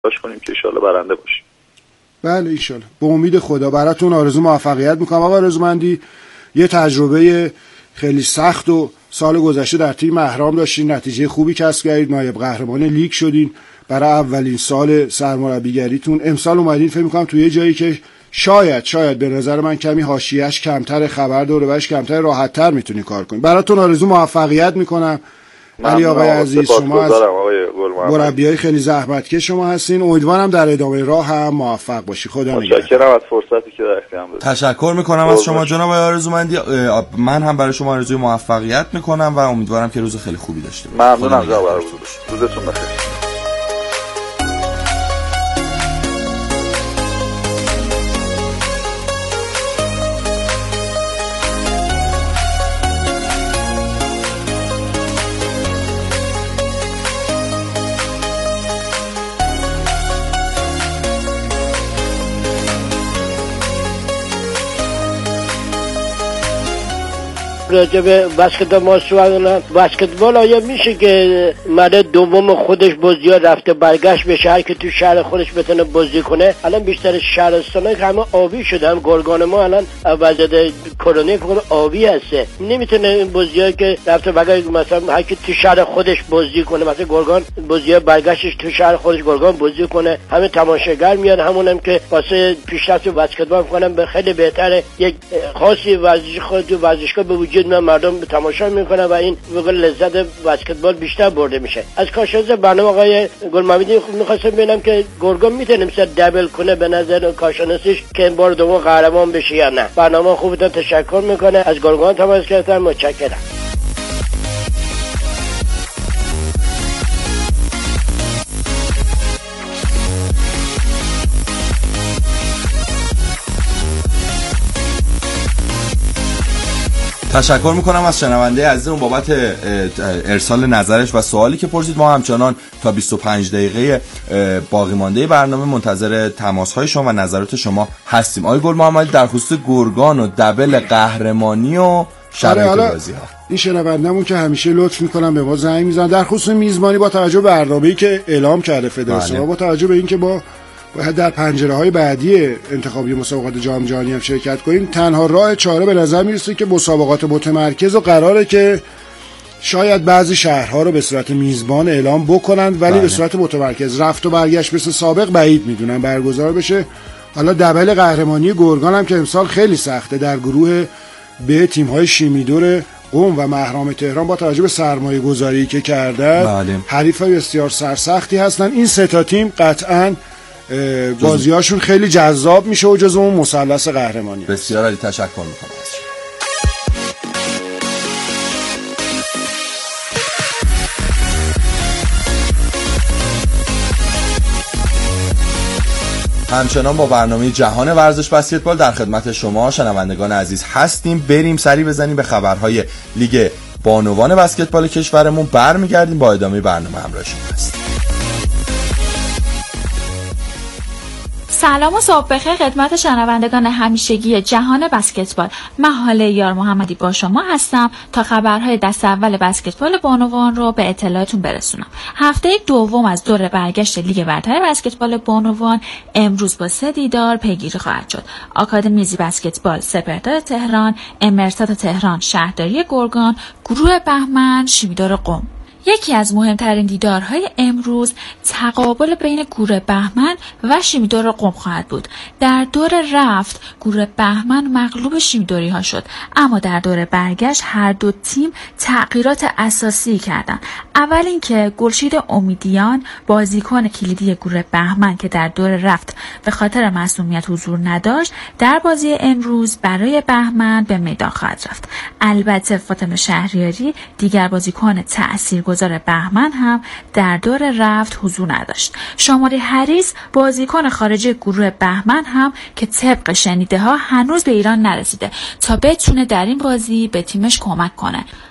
تلاش کنیم که ان شاءالله برنده باشیم. بله ان شاءالله. به امید خدا براتون آرزو موفقیت میکنم. آقا رضامندی یه تجربه خیلی سخت و سال گذشته در تیم اهرام داشتین، نتیجه خوبی کسب کردید، نایب قهرمان لیگ شدین برای اولین سال سرمربیگریتون. امسال اومدین فکر می‌کنم توی جایی که شاید به نظر من کمی حاشیه‌اش کمتر، خبر دور و برش کمتر، راحت‌تر میتونی کار کنی. براتون آرزو موفقیت میکنم. علی آقای عزیز، شما از مربیای خیلی زحمتکش شما هستین. امیدوارم در ادامه راه هم موفق باشی. خدا نگهدار. متشکرم از فرصتی که در اختیارم بود. تشکر میکنم از شما جناب آرزومندی. من هم برای شما آرزوی موفقیت میکنم و امیدوارم که روز خیلی خوبی داشته باشید. ممنونم جناب آرزو. روزتون بخیر. راجع به بسکتبال آیا میشه که مرد دوم خودش بازی‌ها رفته برگشت به شهر که تو شهر خودش بتونه بازی کنه؟ الان بیشتر شهرستانا که همه آبی شده، هم گرگان ما الان وضعیت کرونا فقط آبی هسته، نمیتونه این بازی‌ها که رفته برگشت مثلا هر کی تو شهر خودش بازی کنه، مثلا گرگان بازی‌ها برگشتش تو شهر خودش گرگان بازی کنه، همه تماشاگر میاد، همونم که واسه پیشرفت بسکتبال می‌کنن به خیلی بهتره یک خاصی ورزش خود ورزشگاه به وجود مردم به تماشا میکنه و این واقعا لذت بسکتبال بیشتر برده میشه. از کارشناس برنامه آقای گلمحمدی میخواستم ببینم که گرگان میتونه مثلا دبل کنه به نظر کارشناسیش که این بار دوم قهرمان بشه یا نه. برنامه خوبتون تشکر میکنه. از گرگان تماس گرفتم. متشکرم. تشکر میکنم از شنونده عزیزمون بابت ارسال نظرش و سوالی که پرسید. ما همچنان تا 25 دقیقه باقی مانده برنامه منتظر تماس‌های شما و نظرات شما هستیم. آقای گل‌محمدی در خصوص گرگان و دبل قهرمانی و شرایط بازی‌ها، این شنونده‌مون که همیشه لطف میکنن به ما زنگ میزنن در خصوص میزبانی با توجه به برنامه‌ای که اعلام کرده فدراسیون، با توجه به اینکه با در پنجره‌های بعدی انتخابی مسابقات جام جهانی هم شرکت کنیم، تنها راه چاره به نظر میرسه که مسابقات متمرکز و قراره که شاید بعضی شهرها رو به صورت میزبان اعلام بکنن ولی به صورت متمرکز، رفت و برگشت مثل سابق بعید میدونن برگزار بشه. حالا دبل قهرمانی گرگان هم که امسال خیلی سخته در گروه به تیم‌های شیمیدور قم و مهرام تهران با توجه به سرمایه گذاری که کردن حریفای بسیار سرسختی هستن. این سه تا تیم قطعاً بازیاشون خیلی جذاب میشه و جزو اون مثلث قهرمانی. بسیار عالی، تشکر میکنم. همچنان با برنامه جهان ورزش بسکتبال در خدمت شما شنوندگان عزیز هستیم. بریم سری بزنیم به خبرهای لیگ بانوان بسکتبال کشورمون، برمیگردیم با ادامه برنامه همراه شما هستیم. سلام و صبح بخیر خدمت شنوندگان همیشگی جهان بسکتبال. من حاله یار محمدی با شما هستم تا خبرهای دست اول بسکتبال بانوان رو به اطلاعتون برسونم. هفته دوم از دور برگشت لیگ برتر بسکتبال بانوان امروز با 3 دیدار پیگیری خواهد شد. آکادمی زی بسکتبال سپهدار تهران، امرسات تهران شهرداری گرگان، گروه بهمن شیمیدار قم. یکی از مهمترین دیدارهای امروز تقابل بین گروه بهمن و شیمیدار قم خواهد بود. در دور رفت گروه بهمن مغلوب شیمیداری ها شد، اما در دور برگشت هر دو تیم تغییرات اساسی کردند. اول اینکه گلشید امیدیان بازیکن کلیدی گروه بهمن که در دور رفت به خاطر معصومیت حضور نداشت، در بازی امروز برای بهمن به میدان خواهد رفت. البته فاطمه شهریاری دیگر بازیکن تاثیرگذار بهمن هم در دور رفت حضور نداشت. شماری حریص بازیکن خارجی گروه بهمن هم که طبق شنیده ها هنوز به ایران نرسیده تا بتونه در این بازی به تیمش کمک کنه.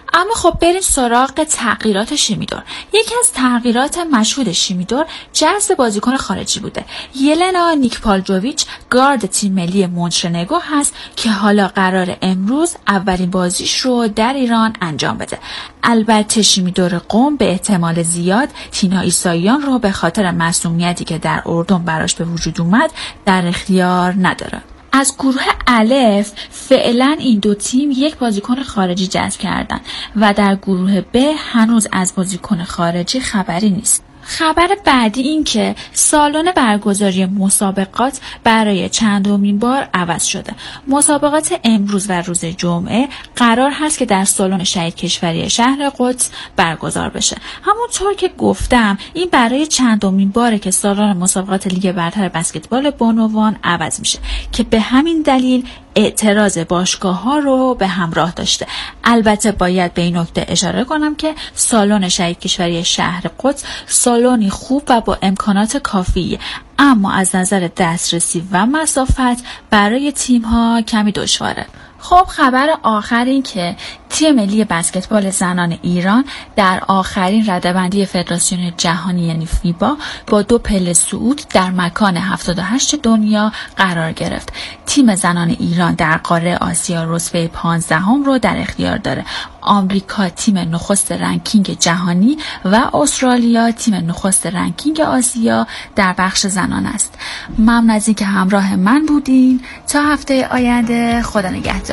اما خب بریم سراغ تغییرات شیمیدور. یکی از تغییرات مشهود شیمیدور جذب بازیکن خارجی بوده. یلنا نیکپالجوویچ گارد تیم ملی مونترنگو هست که حالا قرار امروز اولین بازیش رو در ایران انجام بده. البته شیمیدور قم به احتمال زیاد تینا ایساییان رو به خاطر مسئولیتی که در اردن براش به وجود اومد در اختیار نداره. از گروه الف فعلا این دو تیم یک بازیکن خارجی جذب کردن و در گروه ب هنوز از بازیکن خارجی خبری نیست. خبر بعدی این که سالن برگزاری مسابقات برای چندمین بار عوض شده. مسابقات امروز و روز جمعه قرار هست که در سالن شهید کشوری شهر قدس برگزار بشه. همونطور که گفتم این برای چندمین باره که سالن مسابقات لیگ برتر بسکتبال بانوان عوض میشه که به همین دلیل اعتراض باشگاه‌ها رو به همراه داشته. البته باید به این نکته اشاره کنم که سالن شهید کشوری شهر قدس سالنی خوب و با امکانات کافیه، اما از نظر دسترسی و مسافت برای تیم‌ها کمی دشواره. خب خبر آخر این که تیم ملی بسکتبال زنان ایران در آخرین رده‌بندی فدراسیون جهانی یعنی فیبا با 2 پله صعود در مکان 78 دنیا قرار گرفت. تیم زنان ایران در قاره آسیا رتبه 15 رو در اختیار داره. آمریکا تیم نخست رنکینگ جهانی و استرالیا تیم نخست رنکینگ آسیا در بخش زنان است. ممنون از اینکه همراه من بودین. تا هفته آینده، خدا نگهدار.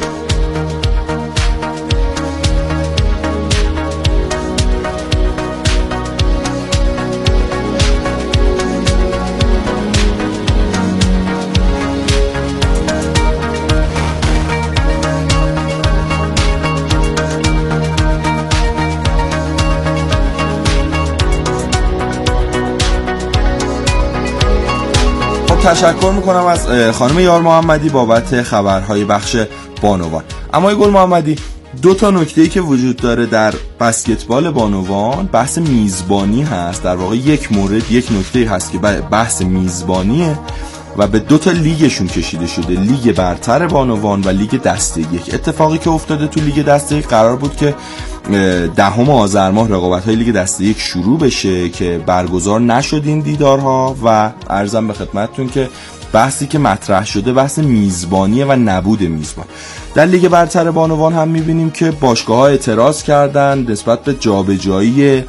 تشکر میکنم از خانم یار محمدی بابت خبرهای بخش بانوان. اما گل محمدی، 2 نکته‌ای که وجود داره در بسکتبال بانوان، بحث میزبانی هست. در واقع یک نکته‌ای هست که بحث میزبانیه و به 2 لیگشون کشیده شده، لیگ برتر بانوان و لیگ دسته یک. اتفاقی که افتاده تو لیگ دسته یک قرار بود که 10 آذر ماه رقابت‌های لیگ دسته یک شروع بشه که برگزار نشد این دیدارها و عرضم به خدمتتون که بحثی که مطرح شده بحث میزبانیه و نبود میزبان. در لیگ برتر بانوان هم می‌بینیم که باشگاه‌ها اعتراض کردن نسبت به جابجایی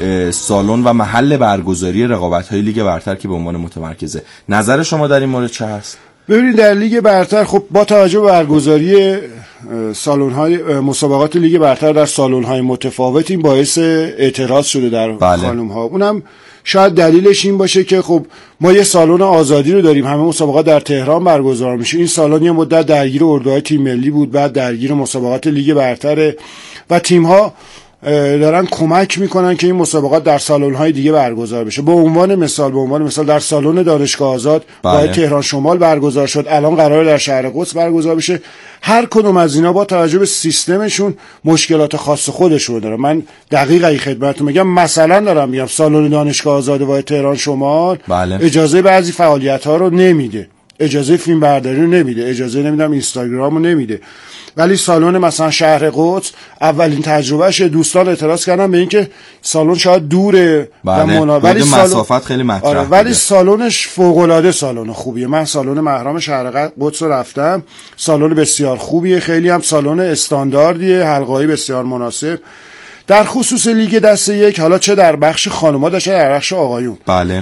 سالن و محل برگزاری رقابت‌های لیگ برتر که به عنوان متمرکزه. نظر شما در این مورد چه هست؟ ببینید در لیگ برتر خب با توجه به برگزاری سالن‌های مسابقات لیگ برتر در سالن‌های متفاوت این باعث اعتراض شده در خانم‌ها. اونم شاید دلیلش این باشه که خب ما یه سالن آزادی رو داریم، همه مسابقات در تهران برگزار میشه. این سالن یه مدت درگیر اردوهای تیم ملی بود، بعد درگیر مسابقات لیگ برتر و تیم‌ها دارن کمک میکنن که این مسابقات در سالن‌های دیگه برگزار بشه. به عنوان مثال در سالن دانشگاه آزاد باید تهران شمال برگزار شد، الان قراره در شهر قدس برگزار بشه. هر کدوم از اینا با توجه به سیستمشون مشکلات خاص خودشون داره. من دقیقاً خدمتتون میگم، مثلا دارم میگم سالن دانشگاه آزاد باید تهران شمال اجازه بعضی فعالیت‌ها رو نمیده، اجازه فیلم برداری رو نمیده، اجازه نمیدونم اینستاگرام رو نمیده. ولی سالن مثلا شهر قدس اولین تجربهش دوستان اعتراض کردن به اینکه سالن شاید دوره ولی مسافت خیلی مطرح ولی سالنش فوق‌العاده سالن خوبیه. من سالن محرم شهر قدس رو رفتم، سالن بسیار خوبیه، خیلی هم سالن استانداردیه، حلقه‌ای بسیار مناسب. در خصوص لیگ دسته یک، حالا چه در بخش خانم‌ها چه در بخش آقایون،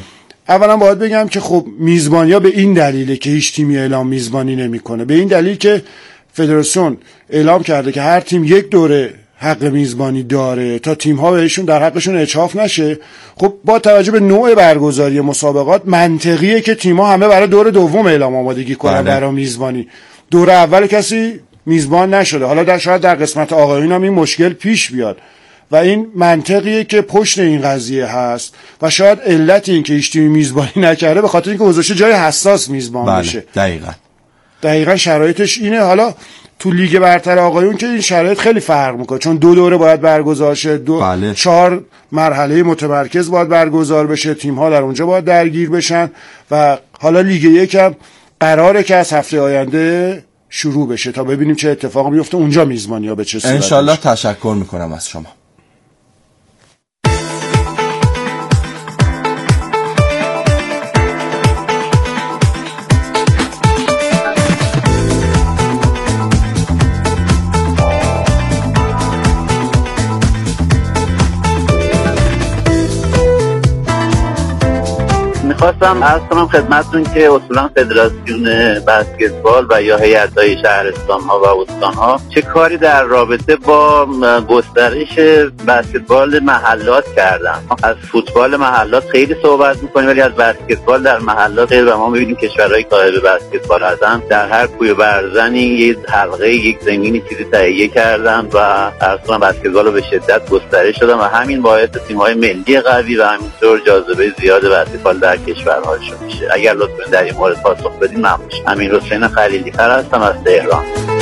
اولا باید بگم که خب میزبانی‌ها به این دلیله که هیچ تیمی اعلام میزبانی نمی‌کنه، به این دلیل که فدراسیون اعلام کرده که هر تیم یک دوره حق میزبانی داره تا تیم‌ها بهشون در حقشون اجحاف نشه. خب با توجه به نوع برگزاری مسابقات منطقیه که تیم‌ها همه برای دور دوم اعلام آمادگی کنن برای میزبانی. دور اول کسی میزبان نشده. حالا شاید در قسمت آقایون هم این مشکل پیش بیاد و این منطقیه که پشت این قضیه هست و شاید علت این که هیچ تیمی میزبانی نکرده به خاطر اینکه گذاشته جای حساس میزبان بشه. دقیقاً شرایطش اینه. حالا تو لیگ برتر آقایون که این شرایط خیلی فرق میکنه، چون 2 دوره باید برگزار شه، 4 مرحله متمرکز باید برگزار بشه، تیم‌ها در اونجا باید درگیر بشن و حالا لیگ یک هم قراره که از هفته آینده شروع بشه تا ببینیم چه اتفاقی میفته اونجا میزبانی‌ها به چه صورت. انشالله. تشکر میکنم از شما. میخواستم عرض کنم خدمتتون که اصولا فدراسیون بسکتبال و یا هیئت‌های شهرستان‌ها و استان‌ها چه کاری در رابطه با گسترش بسکتبال محلات کردن. از فوتبال محلات خیلی صحبت می‌کنیم ولی از بسکتبال در محلات غیر و ما می‌بینیم کشورهای صاحب بسکتبال هستن در هر کوی برزنی یک حلقه یک زمینی چیزی تهیه کردن و اصلا بسکتبال رو به شدت گسترش دادن و همین باعث تیم‌های ملی قوی و همینطور جاذبه زیاد بسکتبال در کشورهاشون میشه. اگر لطفاً در این مورد پاسخ بدین ممنون میشم. امیرحسین خلیلی‌فر هستم از تهران.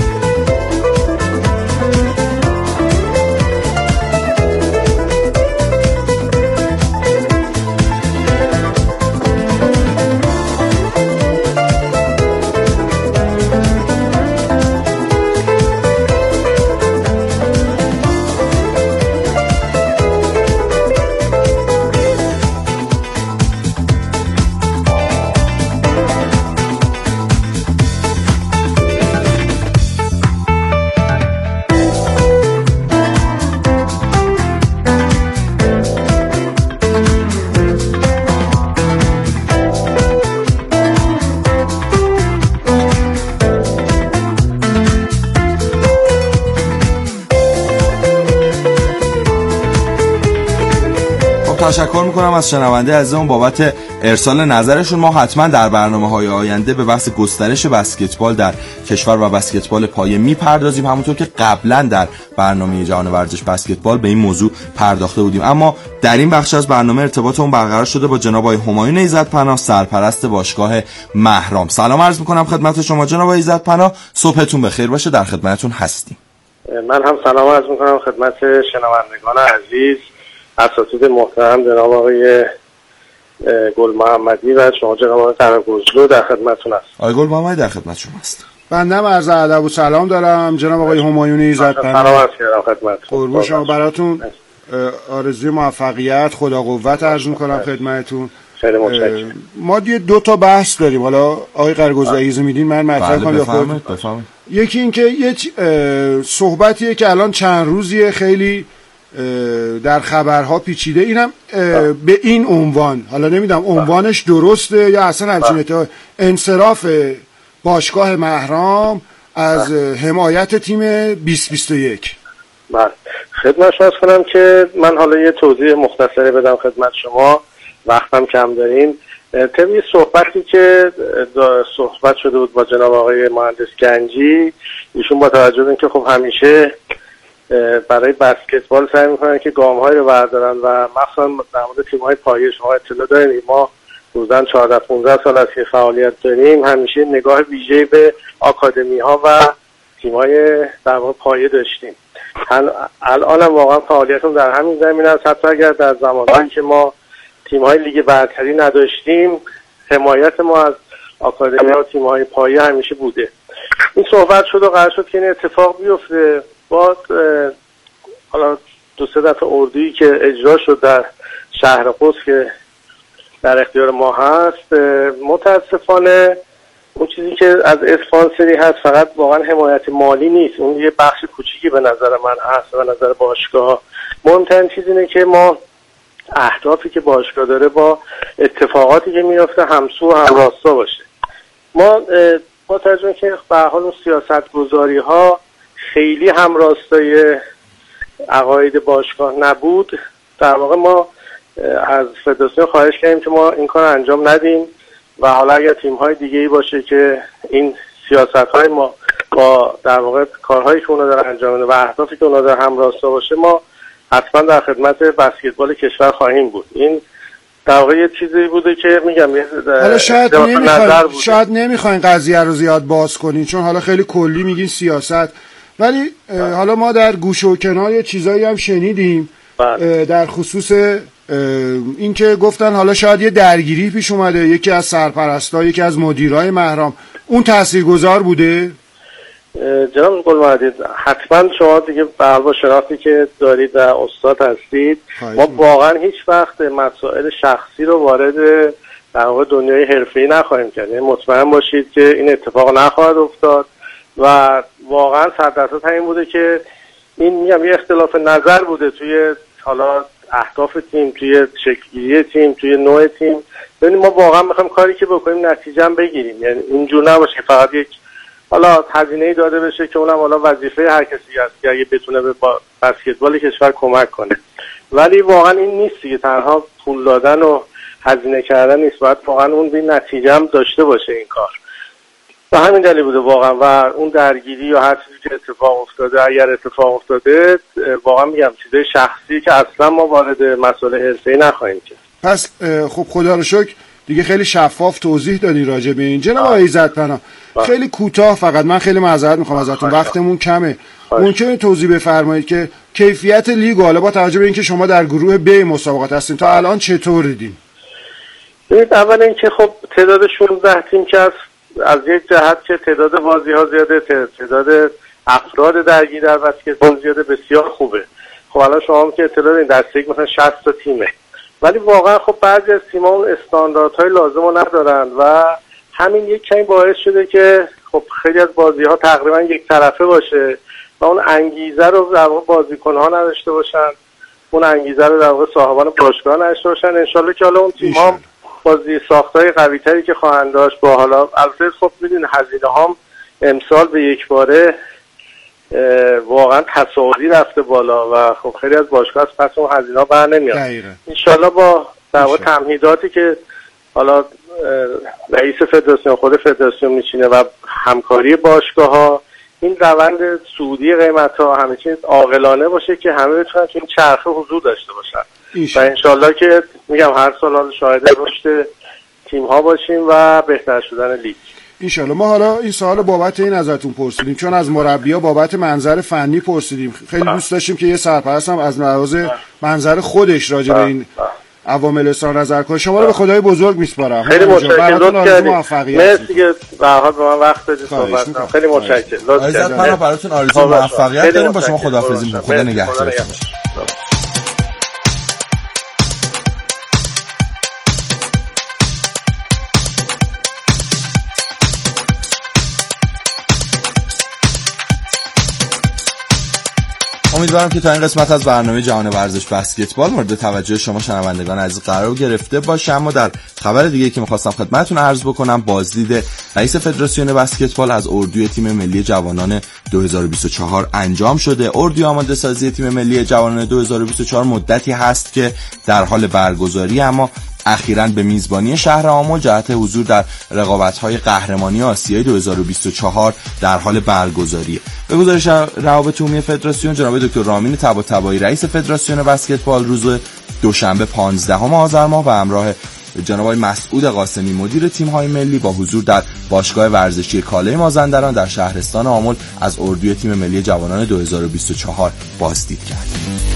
تشکر میکنم از شنونده عزیزمون بابت ارسال نظرشون. ما حتما در برنامه‌های آینده به بحث گسترش بسکتبال در کشور و بسکتبال پایه میپردازیم، همونطور که قبلا در برنامه جهان ورزش بسکتبال به این موضوع پرداخته بودیم. اما در این بخش از برنامه ارتباطمون برقرار شده با جناب آقای همایون ایزدپناه، سرپرست باشگاه مهرام. سلام عرض میکنم خدمت شما جناب آقای ایزدپناه، صبحتون بخیر باشه، در خدمتتون هستیم. من هم سلام عرض میکنم خدمت شنوندگان عزیز، اساتید محترم جناب آقای گل محمدی و شما جناب آقای قره‌گوزلو در خدمتتون هست. آقای گل محمدی در خدمت شما هست. بنده عرض ادب و سلام دارم جناب آقای همایون ایزدپناه. سلام عرض کردم خدمتتون. قربون شما، براتون آرزوی موفقیت، خدا قوت عرض میکنم خدمتتون. خیلی متشکرم. ما دو تا بحث داریم، حالا آقای قره‌گوزلو اجازه میدین من مطرح کنم؟ بفرمایید. یکی این که یه صحبتیه که الان چند روزیه خیلی در خبرها پیچیده، اینم به این عنوان، حالا نمیدونم عنوانش درسته یا اصلا همچین انصراف باشگاه مهرام از حمایت تیم 2021. بله خدمت شما کنم که من حالا یه توضیح مختصری بدم خدمت شما، وقتم کم داریم. طبعی صحبتی که صحبت شده بود با جناب آقای مهندس گنجی، ایشون با توجه به اینکه خب همیشه برای بسکتبال سعی میکنن که گام‌هایی رو بردارن و مخصوصا در مورد تیم‌های پایه شما اطلاع دارید ما حدوداً 14-15 سال از که فعالیت داریم، همیشه نگاه ویژه‌ای به آکادمی‌ها و تیم‌های در واقع پایه داشتیم. الان هم واقعا فعالیتمون در همین زمینه است. حتی اگر در زمانی که ما تیم‌های لیگ برتری نداشتیم، حمایت ما از آکادمی‌ها و تیم‌های پایه همیشه بوده. این صحبت شد و قرار شد که این اتفاق بیفته. بعد حالا 2-3 دفعه اردویی که اجرا شد در شهر قدس که در اختیار ما هست، متاسفانه اون چیزی که از اسپانسری هست فقط واقعا حمایت مالی نیست، اون یه بخش کوچیکی به نظر من هست و نظر باشگاه. مهمترین چیز اینه که ما اهدافی که باشگاه داره با اتفاقاتی که میفته همسو و همراستا باشه. ما با توجه که به هر حال اون سیاست‌گذاری ها خیلی همراستای عقاید باشگاه نبود، در واقع ما از فدراسیون خواهش کردیم که ما این کار انجام ندیم و حالا اگر تیم‌های دیگه‌ای باشه که این سیاست‌های ما با در واقع کارهایی که اونا دارن انجام میدن و اهدافی که اونا دارن همراستا باشه، ما حتما در خدمت بسکتبال کشور خواهیم بود. این در واقع یه چیزی بوده که میگم حالا شاید نمیخواین قضیه رو زیاد باز کنین چون حالا خیلی کلی میگین سیاست، ولی حالا ما در گوشه و کنار یه چیزایی هم شنیدیم در خصوص این که گفتن حالا شاید یه درگیری پیش اومده، یکی از سرپرستا، یکی از مدیرای مهرام، اون تاثیرگذار بوده؟ جناب قلمردید، حتما شما دیگه با شناختی که دارید و استاد هستید، ما واقعا هیچ وقت مسائل شخصی رو وارد در واقع دنیای حرفه‌ای نخواهیم کرد. یعنی مطمئن باشید که این اتفاق نخواهد افتاد و واقعا 100% همین بوده که این میگم یه اختلاف نظر بوده توی حالا اهداف تیم، توی شکل‌گیری تیم، توی نوع تیم. ببینید ما واقعا می‌خوایم کاری که بکنیم نتیجه هم بگیریم، یعنی اینجور نباشه فقط یک حالا هزینه‌ای داده بشه که اونم حالا وظیفه هر کسی هست که اگه بتونه به بسکتبال کشور کمک کنه، ولی واقعا این نیست که تنها پول دادن و هزینه کردن نیست، باید واقعا اون بی نتیجه هم داشته باشه این کار. و همین دلیل بوده واقعا. و اون درگیری یا هر چیزی که اتفاق افتاده، اگر اتفاق افتاده، واقعا میگم چیزای شخصی که اصلا ما وارد مسائل حرفه‌ای نخواهیم کرد. پس خب خدا رو شکر دیگه خیلی شفاف توضیح دادی راجع به این. جناب آقای عزت‌پناه، خیلی کوتاه فقط، من خیلی معذرت میخوام ازتون، وقتمون کمه، ممکنه توضیح بفرمایید که کیفیت لیگ حالا با توجه به اینکه شما در گروه ب مسابقات هستین تا الان چطور دیدین؟ ببینید، اول اینکه خب تعداد 16 تیم که از یک جهت که تعداد بازی‌ها زیاده، تعداد افراد درگیر در بسکتبال زیاده، بسیار خوبه. خب الان شما هم که اطلاع دارین دسته مثلا 60 تا تیمه، ولی واقعا خب بعضی از تیم‌ها اون استانداردهای لازم رو ندارن و همین یک کمی باعث شده که خب خیلی از بازی‌ها تقریبا یک طرفه باشه و اون انگیزه رو در واقع بازیکن‌ها نداشته باشن، اون انگیزه رو در واقع صاحبان باشگاه نداشته باشن. انشالله که حالا اون تیم‌ها بازی ساختای قوی‌تری که خواهند داشت با حالا البته خب می‌دونید هزینه‌هام امسال به یک باره واقعا تصاعدی رفته بالا و خب خیلی از باشگاه از پس اون هزینه‌ها برنمیاد. انشالله با در واقع تمهیداتی که حالا رئیس فدراسیون، خود فدراسیون میشینه و همکاری باشگاه‌ها، این روند صعودی قیمت‌ها همه چیز عاقلانه باشه که همه بتونن تو این چرخه حضور داشته باشن و انشالله که میگم هر سال شاهد رشد تیم‌ها باشیم و بهتر شدن لیگ. انشالله. ما حالا این سوال بابت این ازتون پرسیدیم چون از مربی‌ها بابت منظر فنی پرسیدیم، خیلی دوست داشتیم که یه سرپرست هم از لحاظ منظر خودش راجع به این عوامل اظهار نظر کنه. شما رو به خدای بزرگ میسپارم. خیلی متشکرم. مرسی که به هر حال به من وقت دادید صحبت کنم. خیلی متشکرم. عزت‌پناه، براتون آرزوی موفقیت داریم. با شما خداحافظی می‌کنم. خدا نگهدارتون. امیدوارم که تا این قسمت از برنامه جهان ورزش بسکتبال مورد توجه شما شنوندگان عزیز قرار گرفته باشه. اما در خبر دیگه که می‌خواستم خدمتتون عرض بکنم، بازدید رئیس فدراسیون بسکتبال از اردوی تیم ملی جوانان 2024 انجام شده. اردوی آماده سازی تیم ملی جوانان 2024 مدتی هست که در حال برگزاری، اما اخیراً به میزبانی شهر آمل جهت حضور در رقابت‌های قهرمانی آسیای 2024 در حال برگزاریه. به گزارش روابط عمومی فدراسیون جناب دکتر رامین طباطبایی رئیس فدراسیون بسکتبال روز دوشنبه 15 آذر ماه و همراه جناب مسعود قاسمی مدیر تیم‌های ملی با حضور در باشگاه ورزشی کاله مازندران در شهرستان آمل از اردوی تیم ملی جوانان 2024 بازدید کرد.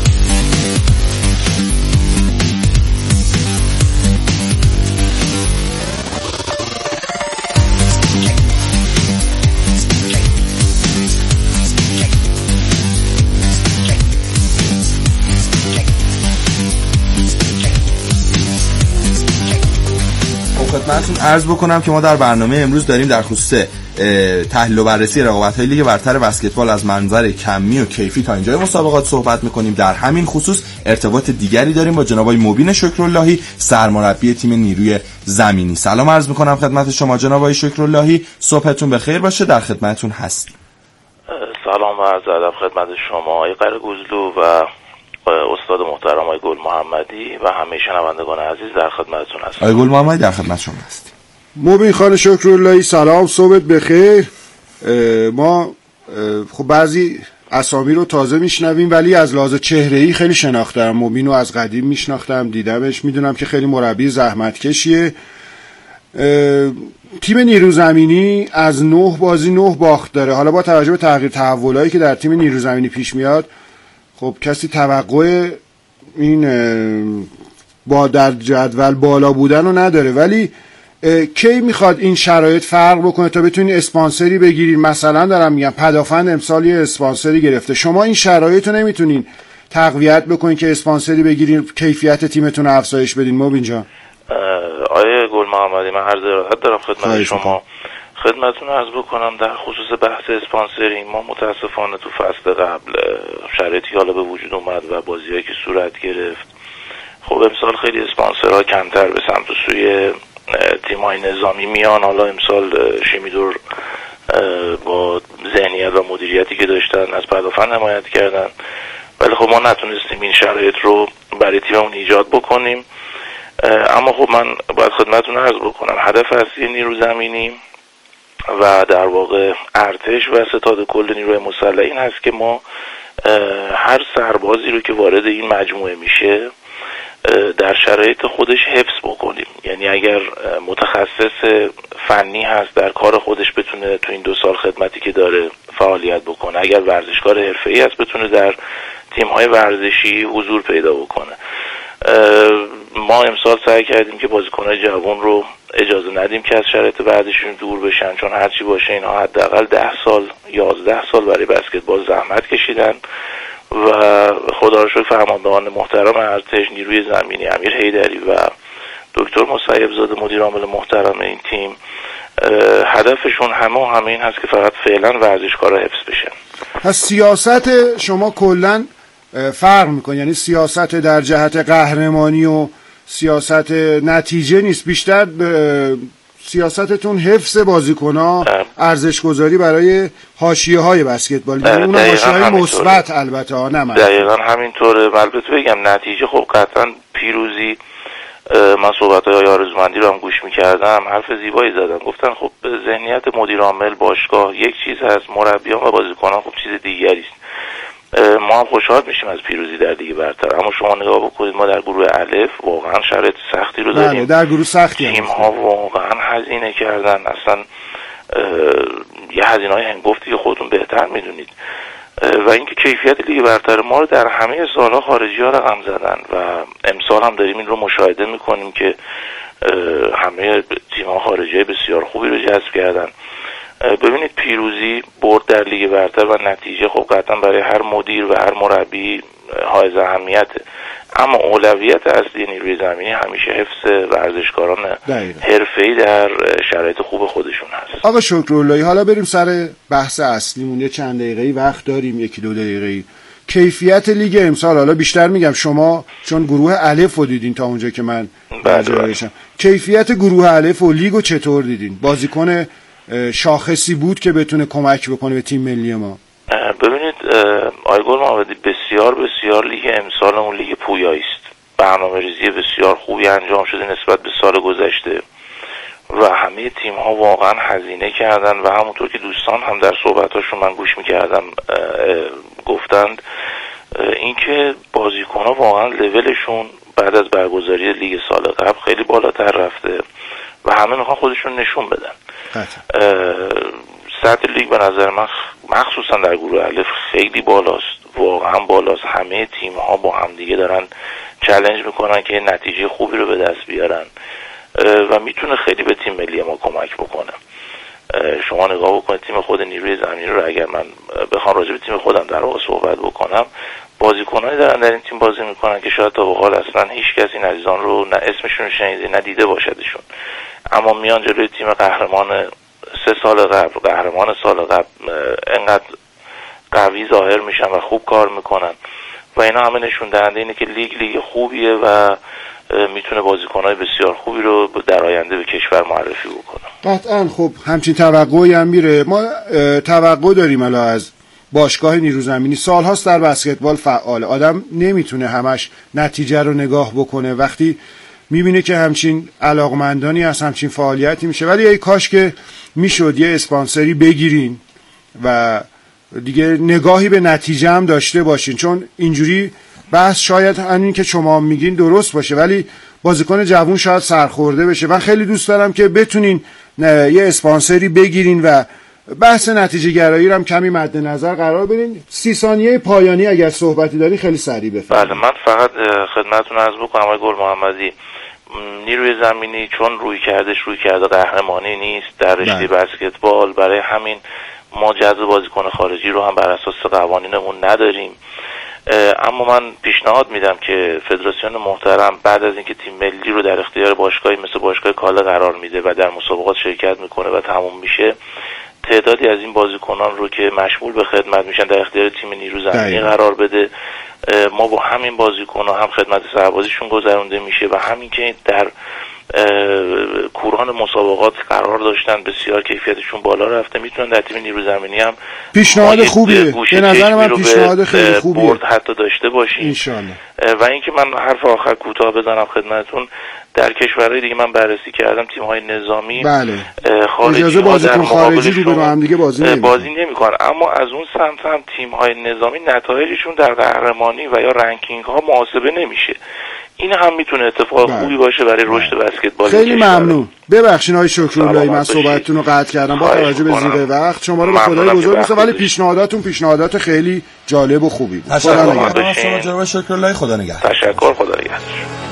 خدمتتون عرض بکنم که ما در برنامه امروز داریم در خصوص تحلیل و بررسی رقابت‌های لیگ برتر بسکتبال از منظر کمی و کیفی تا اینجای مسابقات صحبت می‌کنیم. در همین خصوص ارتباط دیگری داریم با جناب مبین شکراللهی سرمربی تیم نیروی زمینی. سلام عرض می‌کنم خدمت شما جناب شکراللهی، صبحتون بخیر باشه، در خدمتتون هستیم. سلام و عرض ادب خدمت شما آقای قره‌گوزلو و استاد محترم آقای گل محمدی و همه شنوندگان عزیز در خدمتتون هستم. آقای گل محمدی در خدمت شما هستیم. مبین خان شکراللهی سلام، صبحت بخیر. ما خب بعضی اسامی رو تازه میشنویم ولی از لحاظ چهره‌ای خیلی شناختم. مبین رو از قدیم میشناختم، دیدمش، میدونم که خیلی مربی زحمتکشیه. تیم نیرو زمینی از 9 بازی 9 باخت داره. حالا با توجه به تغییر تحولایی که در تیم نیرو زمینی پیش میاد، خب کسی توقع این با در جدول بالا بودن رو نداره، ولی کی میخواد این شرایط فرق بکنه تا بتونین اسپانسری بگیرین؟ مثلا دارم میگم پدافند امسال یه اسپانسری گرفته، شما این شرایط رو نمیتونین تقویت بکنین که اسپانسری بگیرین کیفیت تیمتون رو افزایش بدین؟ مبین جان. آیه گل محمدی، من عرض ارادت دارم خدمت شما. خدمتتون عرض بکنم در خصوص بحث اسپانسری، ما متاسفانه تو فصل قبل شرایطی حالا به وجود اومد و بازیایی که صورت گرفت، خب امسال خیلی اسپانسرها کمتر به سمت و سوی تیم‌های نظامی میان. حالا امسال شیمیدور با ذهنیت و مدیریتی که داشتن از پدافند حمایت کردن، ولی خب ما نتونستیم این شرایط رو برای تیممون ایجاد بکنیم. اما خب من باید خدمتتون عرض بکنم هدف اصلی نیرو زمینی و در واقع ارتش و ستاد کل نیروی مسلح این هست که ما هر سربازی رو که وارد این مجموعه میشه در شرایط خودش حفظ بکنیم. یعنی اگر متخصص فنی هست در کار خودش بتونه تو این 2 سال خدمتی که داره فعالیت بکنه، اگر ورزشکار حرفه‌ای هست بتونه در تیم‌های ورزشی حضور پیدا بکنه. ما امسال سعی کردیم که بازیکن‌های جوان رو اجازه ندیم که از شرایط ورزشیشون دور بشن، چون هرچی باشه اینها حداقل 10 سال 11 سال برای بسکتبال زحمت کشیدن و خدا رو شکر فرماندهان محترم ارتش، نیروی زمینی امیر حیدری و دکتر مصیب زاده مدیر عامل محترم این تیم هدفشون همه این هست که فقط فعلا ورزشکارا حفظ بشن. پس سیاست شما کلا فرق میکنه، یعنی سیاست در جهت قهرمانی و سیاست نتیجه نیست، بیشتر سیاستتون حفظ بازیکن‌ها، ارزش گذاری برای حاشیه‌های بسکتبال، یعنی اون حاشیه‌های مثبت البته ها نه. دقیقاً همینطوره. البته بگم نتیجه خب قطعاً پیروزی. من صحبت‌های آقای آرزومندی رو هم گوش می‌کردم، حرف زیبایی زدن، گفتن خب ذهنیت مدیر عامل باشگاه یک چیز هست، مربیان و بازیکنان خب چیز دیگری است. ما هم خوشحال میشیم از پیروزی در لیگ برتر، اما شما نگاه بکنید ما در گروه الف واقعا شرایط سختی رو داریم. در گروه سختی تیم‌ها واقعا هزینه کردن، اصلا یه هزینه‌های هنگفتی که خودتون بهتر میدونید و اینکه کیفیت لیگ برتر ما رو در همه سال‌ها خارجی‌ها رقم زدن و امسال هم داریم این رو مشاهده می‌کنیم که همه تیم‌ها خارجی‌های بسیار خوبی رو جذب کردن. ببینید پیروزی، برد در لیگ برتر و نتیجه خب قطعا برای هر مدیر و هر مربی حائز اهمیته، اما اولویت اصلی نیروی زمینی همیشه حفظ ورزشکاران حرفه‌ای در شرایط خوب خودشون هست. آقا شکراللهی، حالا بریم سر بحث اصلیمون. یه چند دقیقه‌ای وقت داریم، 1-2 دقیقه‌ای. کیفیت لیگ امسال، حالا بیشتر میگم شما چون گروه الف رو دیدین تا اونجا که من برداشتم، کیفیت گروه الف و لیگو چطور دیدین؟ بازیکن شاخصی بود که بتونه کمک بکنه به تیم ملی ما؟ ببینید آقای گل محمدی، بسیار لیگ امسال اون لیگ پویایی است. برنامه‌ریزی بسیار خوبی انجام شده نسبت به سال گذشته و همه تیم‌ها واقعا هزینه کردن و همونطور که دوستان هم در صحبتاشون من گوش می‌کردم گفتند اینکه بازیکن‌ها واقعا لولشون بعد از برگزاری لیگ سال قبل خیلی بالاتر رفته و همه میخوان خودشون نشون بدن. سطح لیگ به نظر من مخصوصا در گروه الف خیلی بالاست، واقعا بالاست. همه تیم‌ها با همدیگه دارن چالش میکنن که نتیجه خوبی رو به دست بیارن و میتونه خیلی به تیم ملی ما کمک بکنه. شما نگاه بکنید تیم خود نیروی زمینی رو، اگر من بخوام راجع به تیم خودم در واقع صحبت بکنم، بازیکنایی دارن در این تیم بازی میکنن که شاید تا به حال اصلا هیچ کسی این عزیزان رو نه اسمشون رو شنیده نه دیده باشدشون، اما میان جلوی تیم قهرمان 3 سال قبل، قهرمان سال قبل، انقدر قوی ظاهر میشن و خوب کار میکنن و اینا همه نشون دهنده اینه که لیگ خوبیه و میتونه بازیکن‌های بسیار خوبی رو در آینده به کشور معرفی بکنه. قطعاً. خب همچین توقعی هم میره. ما توقع داریم الان از باشگاه نیرو زمینی، سال‌هاست در بسکتبال فعال، آدم نمیتونه همش نتیجه رو نگاه بکنه، وقتی میبینه که همچین علاقمندانی از همچین فعالیتی میشه، ولی ای کاش که میشد یه اسپانسری بگیرین و دیگه نگاهی به نتیجه هم داشته باشین، چون اینجوری بحث شاید همین که شما میگین درست باشه ولی بازیکن جوون شاید سرخورده بشه. من خیلی دوست دارم که بتونین یه اسپانسری بگیرین و بحث نتیجه گرایی رو هم کمی مد نظر قرار بدین. 30 ثانیه پایانی اگر صحبتی داری خیلی سریع بفرمایید. بله، من فقط خدمتتون عرض بکنم آقای گل محمدی، نیروی زمینی چون روی کرده قهرمانی نیست در رشته بسکتبال، برای همین ما جذب بازیکن خارجی رو هم بر اساس قوانینمون نداریم. اما من پیشنهاد میدم که فدراسیون محترم بعد از اینکه تیم ملی رو در اختیار باشگاهی مثل باشگاه کاله قرار میده و در مسابقات شرکت میکنه و تموم میشه، تعدادی از این بازیکنان رو که مشمول به خدمت میشن در اختیار تیم نیرو زمینی قرار بده. ما با همین بازیکن‌ها هم خدمت سربازیشون گذرونده میشه و همین که در کوران مسابقات قرار داشتن بسیار کیفیتشون بالا رفته، میتونن در تیم نیرو زمینی هم پیشنهاد خوبیه. به نظر من پیشنهاد خیلی خوبیه. برد حتی داشته باشیم انشالله. و اینکه من حرف آخر کوتاه بزنم خدمتتون، در کشورهای دیگه من بررسی کردم تیم‌های نظامی خارجی اجازه بازیکن خارجی رو به هم دیگه بازی نمی‌کنن، اما از اون سمت هم تیم‌های نظامی نتایجشون در قهرمانی و یا رنکینگ‌ها محاسبه نمیشه. این هم میتونه اتفاق خوبی باشه برای رشد بسکتبال. خیلی ممنون. ببخشید آقای شکراللهی من صحبتتون رو قطع کردم با توجه به زیر وقت. شما رو به خدای بزرگ می‌سپارم، ولی پیشنهاداتون پیشنهادات خیلی جالب و خوبی بود. خدا نگهدار. شما جناب شکراللهی، خدا نگهدار. تشکر، خدا نگهدار.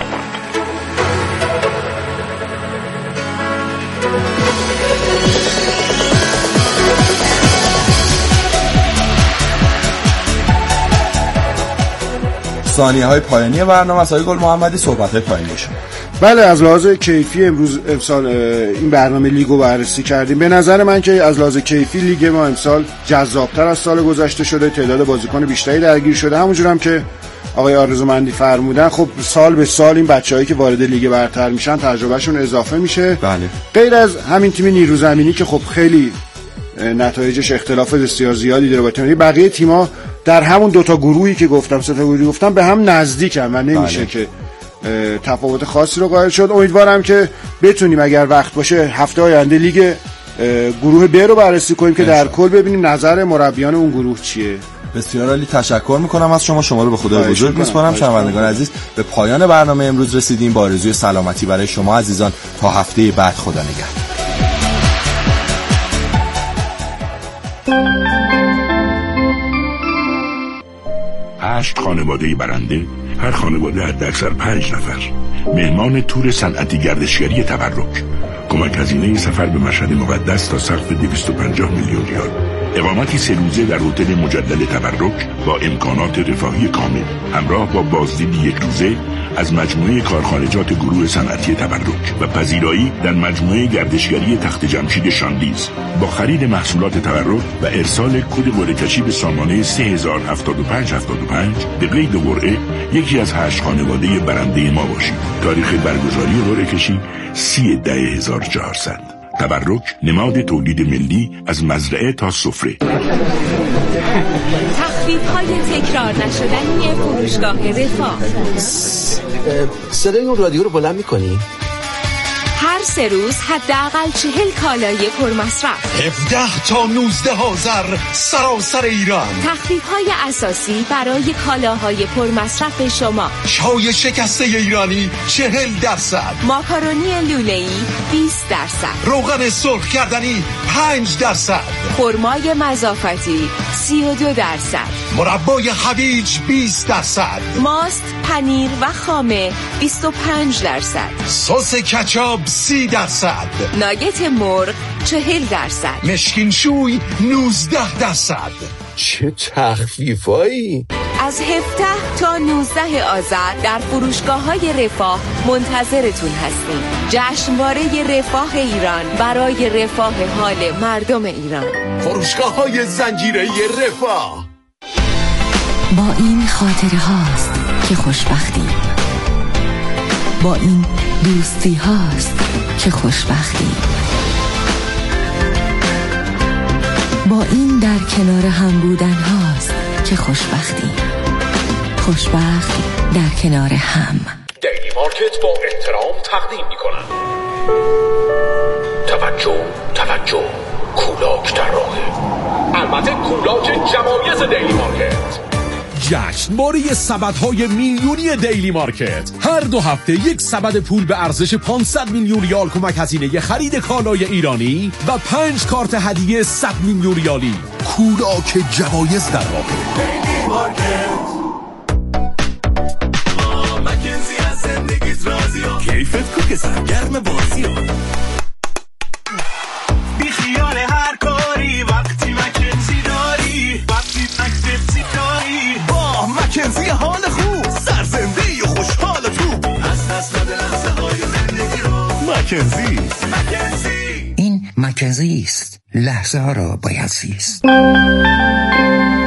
ثانیه‌های پایانی برنامه از آقای گل محمدی، صحبت‌های پایانی شما. بله، از لحاظ کیفی امسال این برنامه لیگو بررسی کردیم. به نظر من که از لحاظ کیفی لیگ ما امسال جذاب‌تر از سال گذشته شده، تعداد بازیکن بیشتری درگیر شده. همونجور هم که آقای آرزومندی فرمودن، خب سال به سال این بچه‌هایی که وارد لیگ برتر میشن تجربهشون اضافه میشه. بله. غیر از همین تیم نیرو زمینی که خب خیلی نتایجش اختلاف بسیار زیادی داره با تیم بقیه تیم‌ها، در همون دوتا گروهی که گفتم، سه تا گروهی گفتم، به هم نزدیکن و نمیشه که تفاوت خاصی رو قائل شد. امیدوارم که بتونیم اگر وقت باشه هفته آینده لیگ گروه ب رو بررسی کنیم که در کل ببینیم نظر مربیان اون گروه چیه. بسیار عالی، تشکر میکنم از شما رو به خدای بزرگ میسپارم. شنوندگان عزیز، به پایان برنامه امروز رسیدیم. با آرزوی سلامتی برای شما عزیزان تا هفته بعد، خدا نگهدار. 8 خانواده برنده، هر خانواده حداکثر 5 نفر، مهمان تور صنعتی گردشگری تبرک، کمک هزینه سفر به مشهد مقدس تا سقف 250 میلیون ریال، اقامتی 3 روزه در هتل مجلل تبرک با امکانات رفاهی کامل، همراه با بازدید 1 روزه از مجموعه کارخانجات گروه صنعتی تبرک و پذیرایی در مجموعه گردشگری تخت جمشید شاندیز با خرید محصولات تبرک و ارسال کد قرعه کشی به سامانه 307575 به قید قرعه یکی از 8 خانواده برنده ما باشید. تاریخ برگزاری قرعه کشی 30/10/1400. تبرک، نماد تولید ملی از مزرعه تا سفره. تخفیف‌های تکرار نشدنی فروشگاه رفاه. صدای اون رادیو رو بلند می‌کنی؟ هر 3 روز حداقل 40 کالای پرمصرف. 17 تا 19 آذر سراسر ایران. تخفیف‌های اساسی برای کالاهای پرمصرف شما. چای شکسته ایرانی 40%. ماکارونی لوله‌ای 20%. روغن سرخ کردنی 5%. خرمای مضافتی 32%. مربای هویج 20%. ماست، پنیر و خامه 25%. سس کچاپ 30%. ناگت مرغ 40%. مشکین شوی 19%. چه تخفیفایی؟ از 17 تا 19 آذر در فروشگاه‌های رفاه منتظرتون هستیم. جشنواره رفاه ایران برای رفاه حال مردم ایران. فروشگاه‌های زنجیره‌ای رفاه. با این خاطره هاست که خوشبختیم، با این دوستی هاست که خوشبختیم، با این در کنار هم بودن هاست که خوشبختیم. خوشبخت در کنار هم. دیلی مارکت با احترام تقدیم می‌کنند. توجه، کولاک در راهه. البته کولاک جوایز دیلی مارکت. جشنواره سبدهای میلیونی دیلی مارکت. هر 2 هفته یک سبد پول به ارزش 500 میلیون ریال کمک هزینه خرید کالای ایرانی و 5 کارت هدیه 100 میلیون ریالی. کولاک جوایز در راه. دیلی مارکت. کیفت کو که سرگرم بازی و بی خیال هر کاری وقتی مکنزی داری، وقتی مکنزی داری با مکنزی حال خوب سرزنده و خوشحال تو از دست نده لحظه های زندگی رو. مکنزی این مکنزی است، لحظه ها را باید زیست.